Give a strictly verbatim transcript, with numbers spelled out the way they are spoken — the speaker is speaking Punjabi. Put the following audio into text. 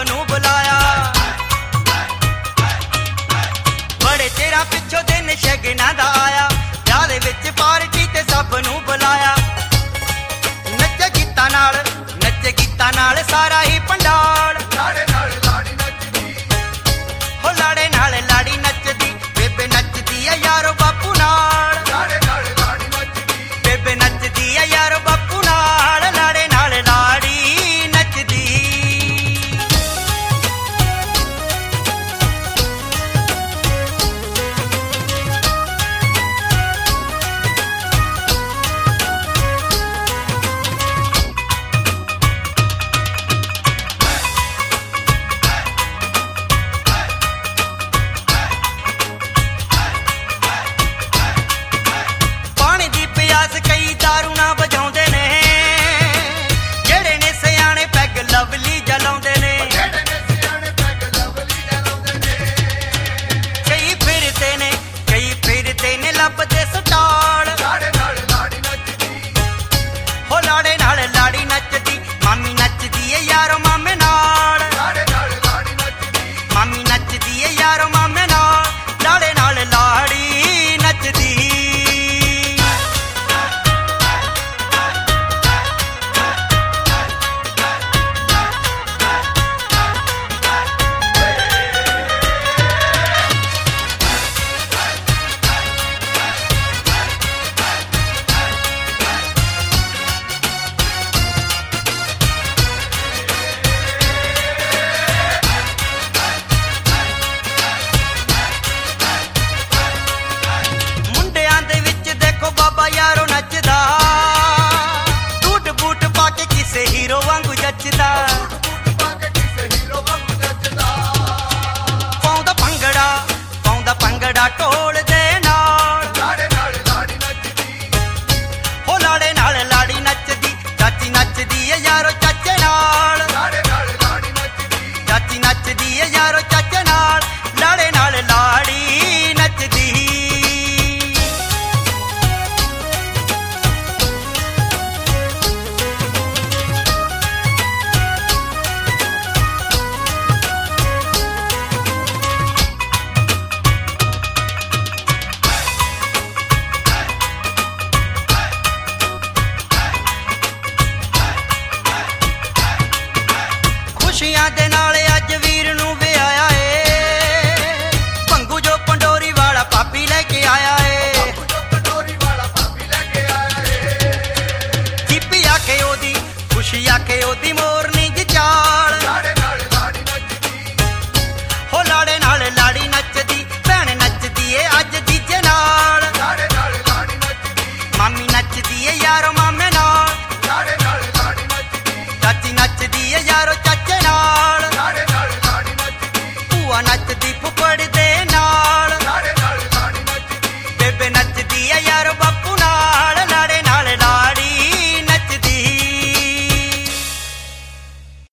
ਨੂੰ ਬੁਲਾਇਆ। ਬੜੇ ਚਿਰਾਂ ਪਿੱਛੋਂ ਦਿਨ ਸ਼ਗਨਾਂ ਦਾ ਆਇਆ, ਵਿਆਹ ਦੇ ਵਿੱਚ ਪਾਰਟੀ ਤੇ ਸਭ ਨੂੰ ਬੁਲਾਇਆ। ਨੱਚੇ ਗੀਤਾਂ ਨਾਲ ਨੱਚੇ ਗੀਤਾਂ ਨਾਲ ਸਾਰਾ ਹੀ ਪੰਡਾਲ, ਲਾੜੇ ਨਾਲ ਲਾੜੀ ਨੱਚਦੀ, ਹੋ ਲਾੜੇ ਨਾਲ ਲਾੜੀ ਨੱਚਦੀ, ਬੇਬੇ ਨੱਚਦੀ ਆ ਯਾਰੋ ਬਾਪੂ ਨਾਲ। ਲਾੜੇ ਨਾਲ ਲਾੜੀ ਨੱਚਦੀ, ਬੇਬੇ ਨੱਚਦੀ ਆ ਯਾਰੋ ਬਾਪੂ ਨਾਲ, ਲਾੜੇ ਨਾਲ ਲਾੜੀ ਨੱਚਦੀ। ਪਾਣੀ ਦੀ ਪਿਆਸ ਕਈ ਦਾਰੂ ਨਾ ਵਜਾਉਂਦੇ ਨੇ, ਜਿਹੜੇ ਨੇ ਸਿਆਣੇ ਪੈਗ ਲਵਲੀ ਜਲਾਉਂਦੇ ਨੇ। ਜਿਹੜੇ ਨੇ ਸਿਆਣੇ ਪੈਗ ਲਵਲੀ ਜਲਾਉਂਦੇ ਨੇ। ਕਈ ਫਿਰਦੇ ਨੇ ਕਈ ਫਿਰਦੇ ਨੇ ਲੱਭਦੇ ਸਟਾਲ, ਲਾੜੇ ਨਾਲ ਲਾੜੀ ਨੱਚਦੀ, ਹੋ ਲਾੜੇ ਨਾਲ ਲਾੜੀ ਨੱਚਦੀ, ਮਾਮੀ ਨੱਚਦੀ ਏ ਯਾਰੋ ਮਾਮੇ ਨਾਲ। ਲਾੜੇ ਨਾਲ ਲਾੜੀ ਨੱਚਦੀ, ਮਾਮੀ ਨੱਚਦੀ ਏ ਯਾਰੋ ਮਾਮੇ ਨਾਲ, ਲਾੜੇ ਨਾਲ ਲਾੜੀ ਨੱਚਦੀ। ਮੁੰਡਿਆਂ ਦੇ ਵਿੱਚ ਦੇਖੋ ਬਾਬਾ ਯਾਰੋ ਨੱਚਦਾ, ਟੂਟ ਬੂਟ ਪਾ ਕੇ ਕਿਸੇ ਹੀਰੋ ਵਾਂਗੂ ਜੱਚਦਾ। ਬੂਟ ਪਾ ਕੇ ਕਿਸੇ ਹੀਰੋ ਵਾਂਗੂ ਨੱਚਦਾ। ਪਾਉਂਦਾ ਭੰਗੜਾ ਪਾਉਂਦਾ ਭੰਗੜਾ ਢੋਲ ਦੇ ਨਾਲ, ਲਾੜੇ ਨਾਲ ਲਾੜੀ ਨੱਚਦੀ, ਹੋ ਲਾੜੇ ਨਾਲ ਲਾੜੀ ਨੱਚਦੀ, ਚਾਚੀ ਨੱਚਦੀ ਏ ਯਾਰੋ ਚਾਚੇ ਨਾਲ। ਲਾੜੇ ਨਾਲ ਲਾੜੀ ਨੱਚਦੀ, ਚਾਚੀ ਨੱਚਦੀ ਏ ਯਾਰੋ ਚਾਚੇ ਨਾਲ, ਲਾੜੇ ਨਾਲ ਲਾੜੀ ਨੱਚਦੀ। ਖੁਸ਼ੀਆਂ ਦੇ ਨਾਲ ਅੱਜ ਵੀਰ ਨੂੰ ਵਿਆਹਿਆ ਏ, ਭੰਗੂ ਜੋ ਪੰਡੋਰੀ ਵਾਲਾ ਭਾਬੀ ਲੈ ਕੇ ਆਇਆ ਏ। ਜੋ ਕਟੋਰੀ ਵਾਲਾ ਭਾਬੀ ਲੈ ਕੇ ਆਇਆ ਏ। ਚੀਪੀ ਆਖੇ ਉਹਦੀ ਖੁਸ਼ੀ ਆਖੇ ਉਹਦੀ ਮੋਰਨੀ ਦੀ ਚਾਲ, ਲਾੜੇ ਨਾਲ ਲਾੜੀ ਨੱਚਦੀ, ਹੋ ਲਾੜੇ ਨਾਲ ਲਾੜੀ ਨੱਚਦੀ, ਭੈਣ ਨੱਚਦੀ ਏ ਅੱਜ ਜੀਜੇ ਨਾਲ। ਲਾੜੇ ਨਾਲ ਲਾੜੀ ਨੱਚਦੀ, ਮਾਮੀ ਨੱਚਦੀ ਏ ਯਾਰੋ ਮਾਮੇ ਨਾਲ, ਲਾੜੇ ਨਾਲ ਲਾੜੀ ਨੱਚਦੀ, ਚਾਚੀ ਨੱਚਦੀ ਏ ਯਾਰੋ ਚਾਚੇ ਨਾਲ, ਲਾੜੇ ਨਾਲ ਲਾੜੀ ਨੱਚਦੀ, ਭੂਆ ਨੱਚਦੀ ਫੁੱਫੜ ਦੇ ਨਾਲ, ਲਾੜੇ ਨਾਲ ਲਾੜੀ ਨੱਚਦੀ, ਬੇਬੇ ਨੱਚ